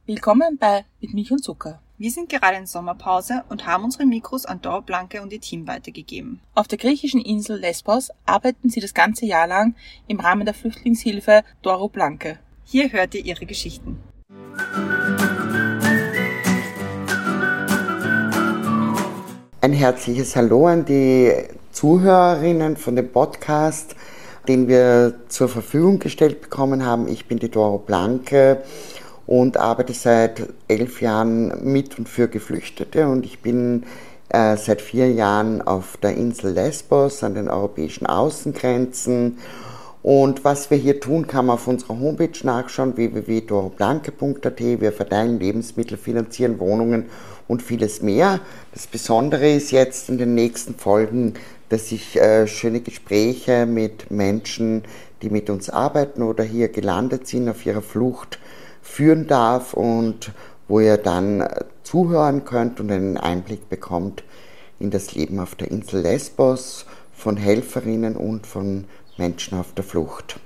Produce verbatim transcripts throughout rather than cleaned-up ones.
Willkommen bei Mit Milch und Zucker. Wir sind gerade in Sommerpause und haben unsere Mikros an Doro Blanke und ihr Team weitergegeben. Auf der griechischen Insel Lesbos arbeiten sie das ganze Jahr lang im Rahmen der Flüchtlingshilfe Doro Blanke. Hier hört ihr ihre Geschichten. Ein herzliches Hallo an die Zuhörerinnen von dem Podcast, den wir zur Verfügung gestellt bekommen haben. Ich bin die Doro Blanke und arbeite seit elf Jahren mit und für Geflüchtete, und ich bin äh, seit vier Jahren auf der Insel Lesbos an den europäischen Außengrenzen. Und was wir hier tun, kann man auf unserer Homepage nachschauen, w w w punkt doro blanke punkt a t. Wir verteilen Lebensmittel, finanzieren Wohnungen und vieles mehr. Das Besondere ist jetzt in den nächsten Folgen, dass ich äh, schöne Gespräche mit Menschen, die mit uns arbeiten oder hier gelandet sind auf ihrer Flucht, führen darf, und wo ihr dann zuhören könnt und einen Einblick bekommt in das Leben auf der Insel Lesbos von Helferinnen und von Menschen auf der Flucht.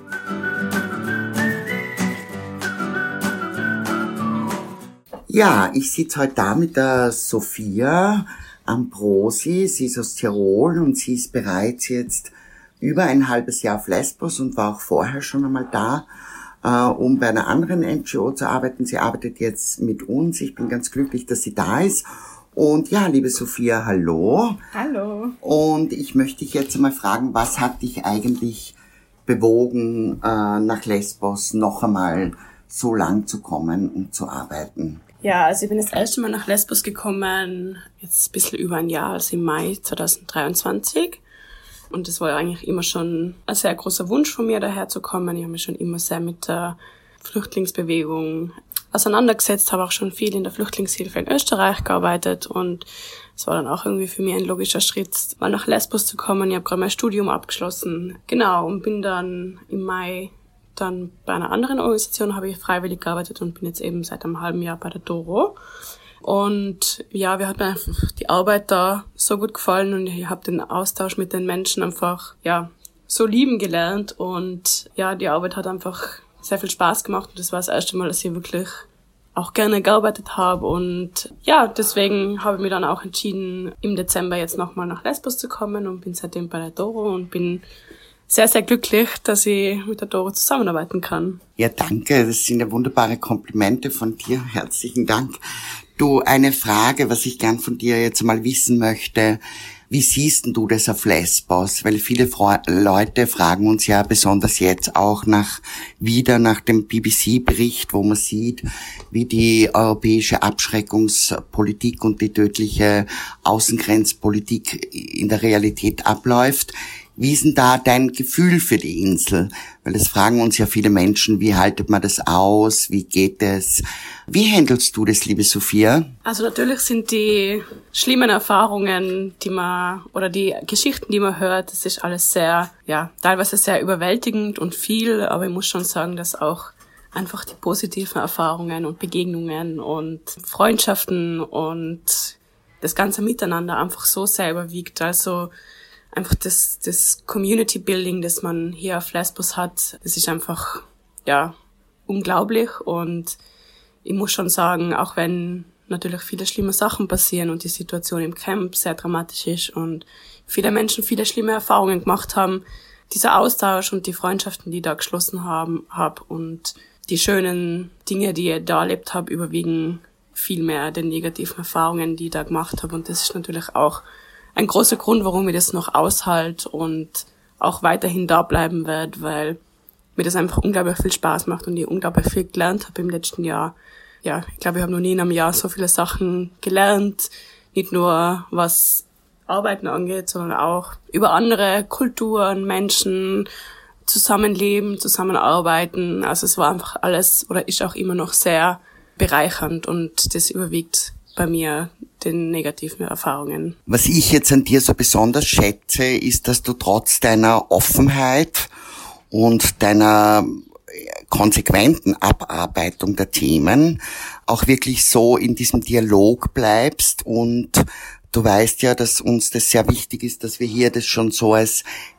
Ja, ich sitze heute da mit der Sophia Ambrosi. Sie ist aus Tirol und sie ist bereits jetzt über ein halbes Jahr auf Lesbos und war auch vorher schon einmal da, um bei einer anderen N G O zu arbeiten. Sie arbeitet jetzt mit uns. Ich bin ganz glücklich, dass sie da ist. Und ja, liebe Sophia, hallo. Hallo. Und ich möchte dich jetzt einmal fragen, was hat dich eigentlich bewogen, nach Lesbos noch einmal so lang zu kommen und zu arbeiten? Ja, also ich bin das erste Mal nach Lesbos gekommen, jetzt ein bisschen über ein Jahr, also im Mai zwanzig dreiundzwanzig. Und das war ja eigentlich immer schon ein sehr großer Wunsch von mir, daher zu kommen. Ich habe mich schon immer sehr mit der Flüchtlingsbewegung auseinandergesetzt, habe auch schon viel in der Flüchtlingshilfe in Österreich gearbeitet, und es war dann auch irgendwie für mich ein logischer Schritt, mal nach Lesbos zu kommen. Ich habe gerade mein Studium abgeschlossen, genau, und bin dann im Mai dann bei einer anderen Organisation, habe ich freiwillig gearbeitet und bin jetzt eben seit einem halben Jahr bei der Doro. Und ja, mir hat mir einfach die Arbeit da so gut gefallen, und ich habe den Austausch mit den Menschen einfach, ja, so lieben gelernt, und ja, die Arbeit hat einfach sehr viel Spaß gemacht, und das war das erste Mal, dass ich wirklich auch gerne gearbeitet habe, und ja, deswegen habe ich mich dann auch entschieden, im Dezember jetzt nochmal nach Lesbos zu kommen, und bin seitdem bei der Doro und bin sehr, sehr glücklich, dass ich mit der Doro zusammenarbeiten kann. Ja, danke, das sind ja wunderbare Komplimente von dir, herzlichen Dank. Du, eine Frage, was ich gern von dir jetzt mal wissen möchte: Wie siehst denn du das auf Lesbos? Weil viele Fre- Leute fragen uns ja besonders jetzt auch nach, wieder nach dem B B C-Bericht, wo man sieht, wie die europäische Abschreckungspolitik und die tödliche Außengrenzpolitik in der Realität abläuft. Wie ist denn da dein Gefühl für die Insel? Weil das fragen uns ja viele Menschen, wie haltet man das aus? Wie geht es? Wie handelst du das, liebe Sophia? Also natürlich sind die schlimmen Erfahrungen, die man, oder die Geschichten, die man hört, das ist alles sehr, ja, teilweise sehr überwältigend und viel, aber ich muss schon sagen, dass auch einfach die positiven Erfahrungen und Begegnungen und Freundschaften und das ganze Miteinander einfach so sehr überwiegt. Also einfach das, das Community Building, das man hier auf Lesbos hat, das ist einfach, ja, unglaublich. Und ich muss schon sagen, auch wenn natürlich viele schlimme Sachen passieren und die Situation im Camp sehr dramatisch ist und viele Menschen viele schlimme Erfahrungen gemacht haben, dieser Austausch und die Freundschaften, die ich da geschlossen haben, hab und die schönen Dinge, die ich da erlebt habe, überwiegen viel mehr den negativen Erfahrungen, die ich da gemacht habe. Und das ist natürlich auch ein großer Grund, warum ich das noch aushalte und auch weiterhin da bleiben werde, weil mir das einfach unglaublich viel Spaß macht und ich unglaublich viel gelernt habe im letzten Jahr. Ja, ich glaube, ich habe noch nie in einem Jahr so viele Sachen gelernt, nicht nur was Arbeiten angeht, sondern auch über andere Kulturen, Menschen, Zusammenleben, Zusammenarbeiten. Also es war einfach alles oder ist auch immer noch sehr bereichernd, und das überwiegt bei mir den negativen Erfahrungen. Was ich jetzt an dir so besonders schätze, ist, dass du trotz deiner Offenheit und deiner konsequenten Abarbeitung der Themen auch wirklich so in diesem Dialog bleibst, und du weißt ja, dass uns das sehr wichtig ist, dass wir hier das schon so als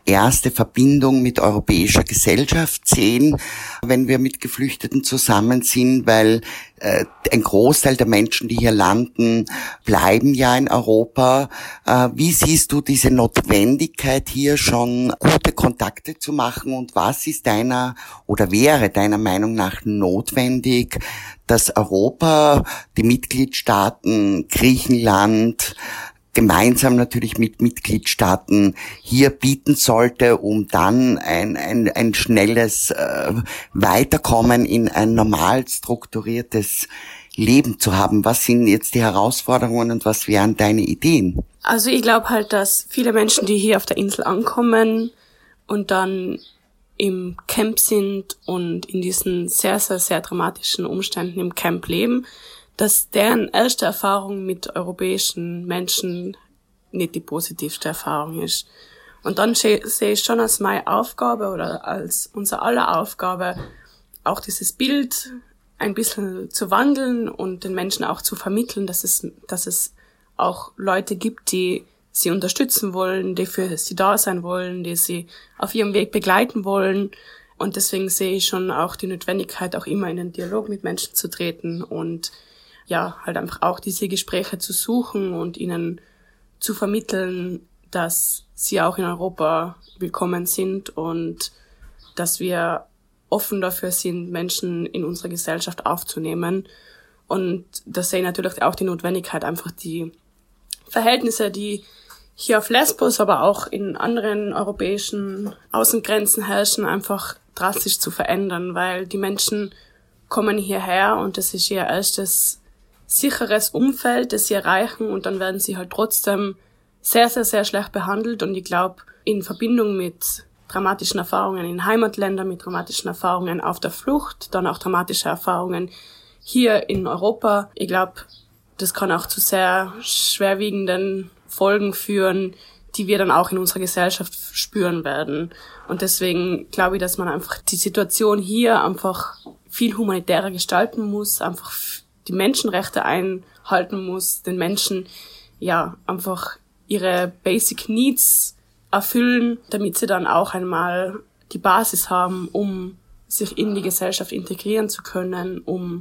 erste Verbindung mit europäischer Gesellschaft sehen, wenn wir mit Geflüchteten zusammen sind, weil äh, ein Großteil der Menschen, die hier landen, bleiben ja in Europa. Äh, wie siehst du diese Notwendigkeit, hier schon gute Kontakte zu machen, und was ist deiner oder wäre deiner Meinung nach notwendig, dass Europa, die Mitgliedstaaten, Griechenland, gemeinsam natürlich mit Mitgliedstaaten hier bieten sollte, um dann ein, ein, ein schnelles äh, Weiterkommen in ein normal strukturiertes Leben zu haben? Was sind jetzt die Herausforderungen und was wären deine Ideen? Also ich glaube halt, dass viele Menschen, die hier auf der Insel ankommen und dann im Camp sind und in diesen sehr, sehr, sehr dramatischen Umständen im Camp leben, dass deren erste Erfahrung mit europäischen Menschen nicht die positivste Erfahrung ist. Und dann sehe ich schon als meine Aufgabe oder als unser aller Aufgabe, auch dieses Bild ein bisschen zu wandeln und den Menschen auch zu vermitteln, dass es, dass es auch Leute gibt, die sie unterstützen wollen, die für sie da sein wollen, die sie auf ihrem Weg begleiten wollen. Und deswegen sehe ich schon auch die Notwendigkeit, auch immer in den Dialog mit Menschen zu treten und ja, halt einfach auch diese Gespräche zu suchen und ihnen zu vermitteln, dass sie auch in Europa willkommen sind und dass wir offen dafür sind, Menschen in unsere Gesellschaft aufzunehmen. Und da sehe ich natürlich auch die Notwendigkeit, einfach die Verhältnisse, die hier auf Lesbos, aber auch in anderen europäischen Außengrenzen herrschen, einfach drastisch zu verändern, weil die Menschen kommen hierher und das ist ihr erstes sicheres Umfeld, das sie erreichen, und dann werden sie halt trotzdem sehr, sehr, sehr schlecht behandelt. Und ich glaube, in Verbindung mit dramatischen Erfahrungen in Heimatländern, mit dramatischen Erfahrungen auf der Flucht, dann auch dramatische Erfahrungen hier in Europa, ich glaube, das kann auch zu sehr schwerwiegenden Folgen führen, die wir dann auch in unserer Gesellschaft spüren werden. Und deswegen glaube ich, dass man einfach die Situation hier einfach viel humanitärer gestalten muss, einfach die Menschenrechte einhalten muss, den Menschen ja einfach ihre Basic Needs erfüllen, damit sie dann auch einmal die Basis haben, um sich in die Gesellschaft integrieren zu können, um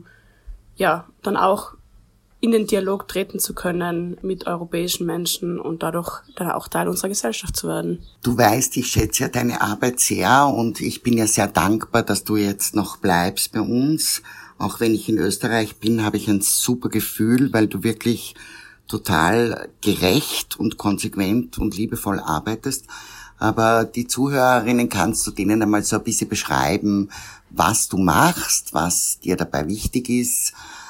ja dann auch in den Dialog treten zu können mit europäischen Menschen und dadurch dann auch Teil unserer Gesellschaft zu werden. Du weißt, ich schätze ja deine Arbeit sehr und ich bin ja sehr dankbar, dass du jetzt noch bleibst bei uns. Auch wenn ich in Österreich bin, habe ich ein super Gefühl, weil du wirklich total gerecht und konsequent und liebevoll arbeitest. Aber die Zuhörerinnen, kannst du denen einmal so ein bisschen beschreiben, was du machst, was dir dabei wichtig ist?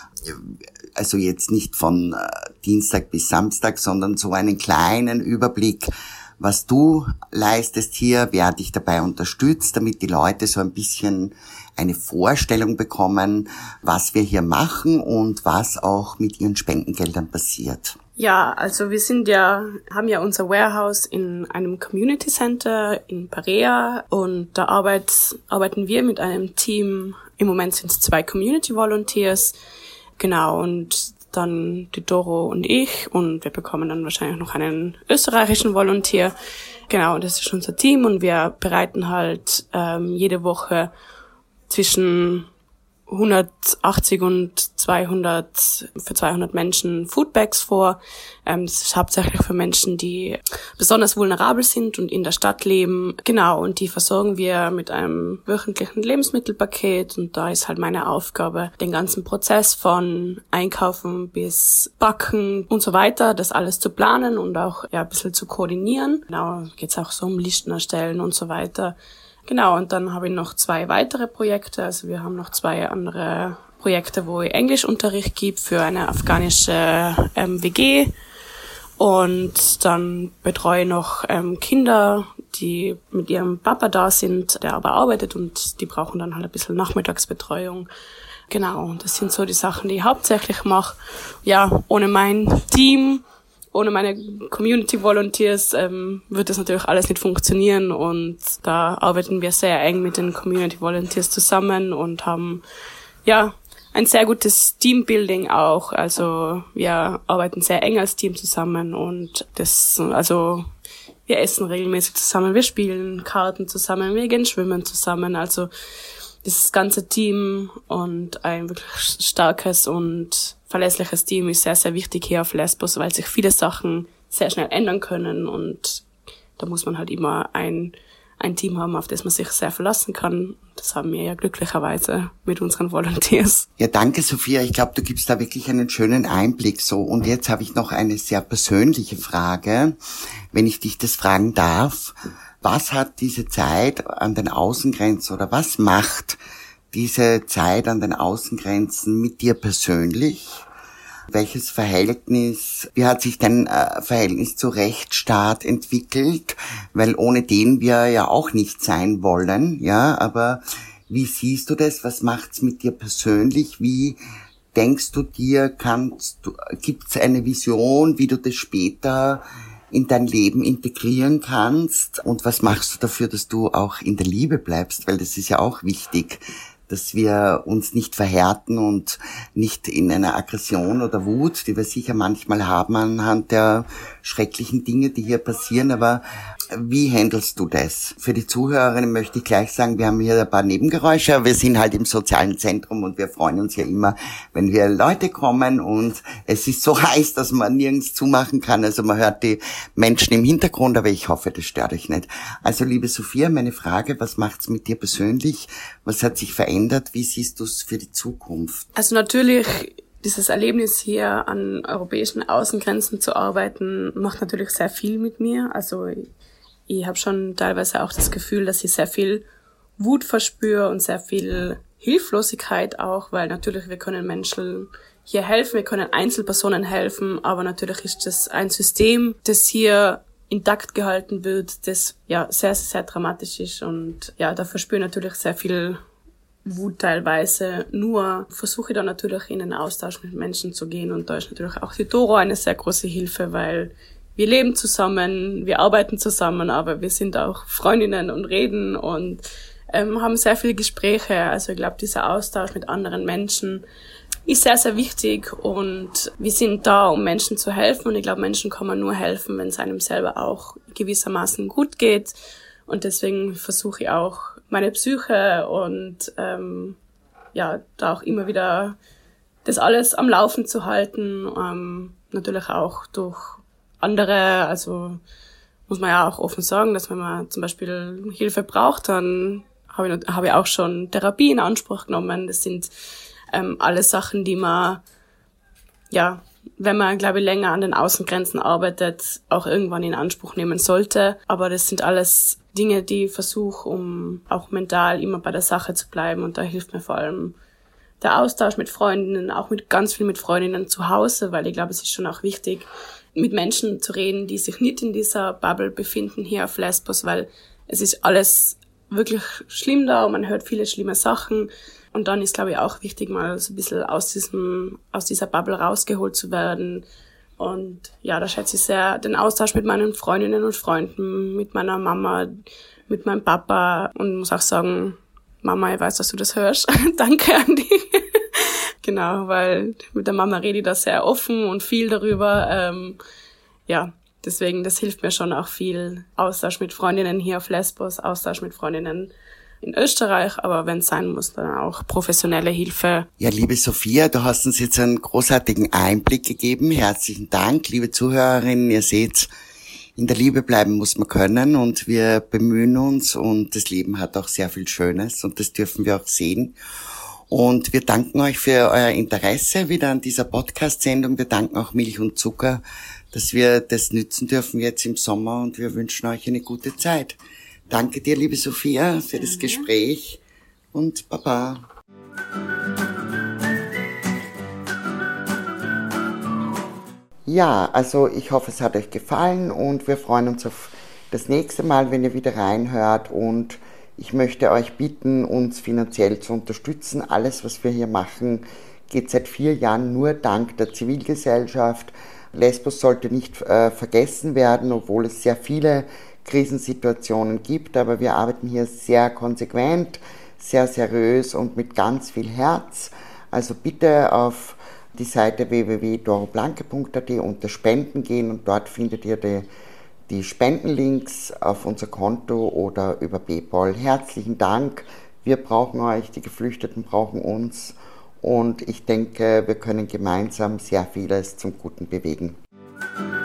Also jetzt nicht von Dienstag bis Samstag, sondern so einen kleinen Überblick, was du leistest hier, wer dich dabei unterstützt, damit die Leute so ein bisschen eine Vorstellung bekommen, was wir hier machen und was auch mit ihren Spendengeldern passiert. Ja, also wir sind ja, haben ja unser Warehouse in einem Community Center in Parea und da arbeit, arbeiten wir mit einem Team. Im Moment sind es zwei Community Volunteers, genau, und dann die Doro und ich, und wir bekommen dann wahrscheinlich noch einen österreichischen Volunteer. Genau, das ist unser Team und wir bereiten halt ähm, jede Woche zwischen hundertachtzig und zweihundert, für zweihundert Menschen Foodbags vor. Ähm, das ist hauptsächlich für Menschen, die besonders vulnerabel sind und in der Stadt leben. Genau, und die versorgen wir mit einem wöchentlichen Lebensmittelpaket. Und da ist halt meine Aufgabe, den ganzen Prozess von Einkaufen bis Backen und so weiter, das alles zu planen und auch ja ein bisschen zu koordinieren. Genau, geht's auch so um Listen erstellen und so weiter. Genau, und dann habe ich noch zwei weitere Projekte. Also wir haben noch zwei andere Projekte, wo ich Englischunterricht gebe für eine afghanische ähm, W G. Und dann betreue ich noch ähm, Kinder, die mit ihrem Papa da sind, der aber arbeitet, und die brauchen dann halt ein bisschen Nachmittagsbetreuung. Genau, und das sind so die Sachen, die ich hauptsächlich mache. Ja, ohne mein Team, ohne meine Community Volunteers ähm, wird das natürlich alles nicht funktionieren, und da arbeiten wir sehr eng mit den Community Volunteers zusammen und haben ja ein sehr gutes Teambuilding auch. Also wir arbeiten sehr eng als Team zusammen und das, also wir essen regelmäßig zusammen, wir spielen Karten zusammen, wir gehen schwimmen zusammen. Also dieses ganze Team und ein wirklich starkes und verlässliches Team ist sehr, sehr wichtig hier auf Lesbos, weil sich viele Sachen sehr schnell ändern können und da muss man halt immer ein ein Team haben, auf das man sich sehr verlassen kann. Das haben wir ja glücklicherweise mit unseren Volunteers. Ja, danke Sophia. Ich glaube, du gibst da wirklich einen schönen Einblick so. Und jetzt habe ich noch eine sehr persönliche Frage, wenn ich dich das fragen darf. Was hat diese Zeit an den Außengrenzen oder was macht diese Zeit an den Außengrenzen mit dir persönlich? Welches Verhältnis, wie hat sich dein äh, Verhältnis zu Rechtsstaat entwickelt? Weil ohne den wir ja auch nicht sein wollen, ja, aber wie siehst du das? Was macht's mit dir persönlich? Wie denkst du dir, kannst du, gibt's eine Vision, wie du das später in dein Leben integrieren kannst? Und was machst du dafür, dass du auch in der Liebe bleibst? Weil das ist ja auch wichtig, dass wir uns nicht verhärten und nicht in einer Aggression oder Wut, die wir sicher manchmal haben anhand der schrecklichen Dinge, die hier passieren. Aber wie handelst du das? Für die Zuhörerinnen möchte ich gleich sagen, wir haben hier ein paar Nebengeräusche. Wir sind halt im sozialen Zentrum und wir freuen uns ja immer, wenn wir Leute kommen und es ist so heiß, dass man nirgends zumachen kann. Also man hört die Menschen im Hintergrund, aber ich hoffe, das stört euch nicht. Also liebe Sophia, meine Frage, was macht's mit dir persönlich? Was hat sich verändert? Wie siehst du es für die Zukunft? Also natürlich, dieses Erlebnis hier an europäischen Außengrenzen zu arbeiten, macht natürlich sehr viel mit mir. Also ich, ich habe schon teilweise auch das Gefühl, dass ich sehr viel Wut verspüre und sehr viel Hilflosigkeit auch, weil natürlich wir können Menschen hier helfen, wir können Einzelpersonen helfen, aber natürlich ist das ein System, das hier intakt gehalten wird, das ja sehr, sehr dramatisch ist und ja, da verspüre ich natürlich sehr viel Wut teilweise. Nur versuche ich dann natürlich in den Austausch mit Menschen zu gehen und da ist natürlich auch die Doro eine sehr große Hilfe, weil wir leben zusammen, wir arbeiten zusammen, aber wir sind auch Freundinnen und reden und ähm, haben sehr viele Gespräche. Also ich glaube, dieser Austausch mit anderen Menschen ist sehr, sehr wichtig und wir sind da, um Menschen zu helfen und ich glaube, Menschen kann man nur helfen, wenn es einem selber auch gewissermaßen gut geht und deswegen versuche ich auch meine Psyche und ähm, ja, da auch immer wieder das alles am Laufen zu halten, ähm, natürlich auch durch andere, also muss man ja auch offen sagen, dass wenn man zum Beispiel Hilfe braucht, dann habe ich, habe ich auch schon Therapie in Anspruch genommen. Das sind ähm, alles Sachen, die man, ja, wenn man, glaube ich, länger an den Außengrenzen arbeitet, auch irgendwann in Anspruch nehmen sollte. Aber das sind alles Dinge, die ich versuche, um auch mental immer bei der Sache zu bleiben. Und da hilft mir vor allem der Austausch mit Freundinnen, auch mit ganz viel mit Freundinnen zu Hause, weil ich glaube, es ist schon auch wichtig, mit Menschen zu reden, die sich nicht in dieser Bubble befinden hier auf Lesbos, weil es ist alles wirklich schlimm da und man hört viele schlimme Sachen. Und dann ist, glaube ich, auch wichtig, mal so ein bisschen aus diesem, aus dieser Bubble rausgeholt zu werden. Und ja, da schätze ich sehr den Austausch mit meinen Freundinnen und Freunden, mit meiner Mama, mit meinem Papa und muss auch sagen, Mama, ich weiß, dass du das hörst. Danke an dich. Genau, weil mit der Mama rede ich da sehr offen und viel darüber. Ähm, ja, deswegen, das hilft mir schon auch viel. Austausch mit Freundinnen hier auf Lesbos, Austausch mit Freundinnen in Österreich, aber wenn es sein muss, dann auch professionelle Hilfe. Ja, liebe Sophia, du hast uns jetzt einen großartigen Einblick gegeben. Herzlichen Dank, liebe Zuhörerinnen. Ihr seht, in der Liebe bleiben muss man können und wir bemühen uns und das Leben hat auch sehr viel Schönes und das dürfen wir auch sehen. Und wir danken euch für euer Interesse wieder an dieser Podcast-Sendung. Wir danken auch Milch und Zucker, dass wir das nützen dürfen jetzt im Sommer und wir wünschen euch eine gute Zeit. Danke dir, liebe Sophia, für das Gespräch und Baba. Ja, also ich hoffe, es hat euch gefallen und wir freuen uns auf das nächste Mal, wenn ihr wieder reinhört und ich möchte euch bitten, uns finanziell zu unterstützen. Alles, was wir hier machen, geht seit vier Jahren nur dank der Zivilgesellschaft. Lesbos sollte nicht äh, vergessen werden, obwohl es sehr viele Krisensituationen gibt, aber wir arbeiten hier sehr konsequent, sehr seriös und mit ganz viel Herz. Also bitte auf die Seite w w w punkt doro blanke punkt a t unter Spenden gehen und dort findet ihr die die Spendenlinks auf unser Konto oder über PayPal. Herzlichen Dank. Wir brauchen euch, die Geflüchteten brauchen uns. Und ich denke, wir können gemeinsam sehr vieles zum Guten bewegen.